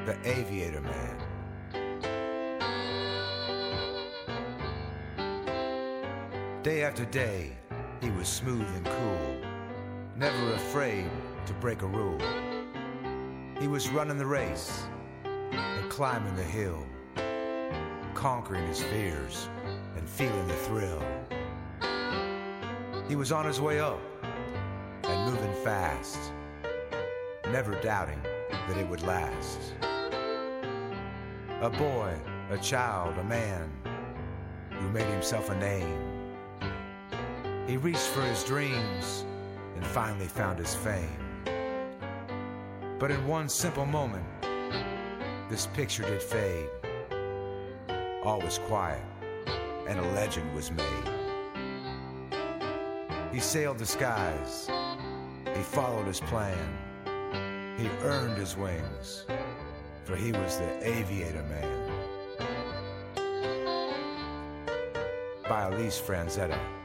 the Aviator Man. Day after day, he was smooth and cool, never afraid to break a rule. He was running the race and climbing the hill, conquering his fears and feeling the thrill. He was on his way up and moving fast, never doubting that it would last. A boy, a child, a man who made himself a name. He reached for his dreams and finally found his fame. But in one simple moment, this picture did fade. All was quiet and a legend was made. He sailed the skies, he followed his plan. He earned his wings, for he was the Aviator Man. By Elise Franzetta.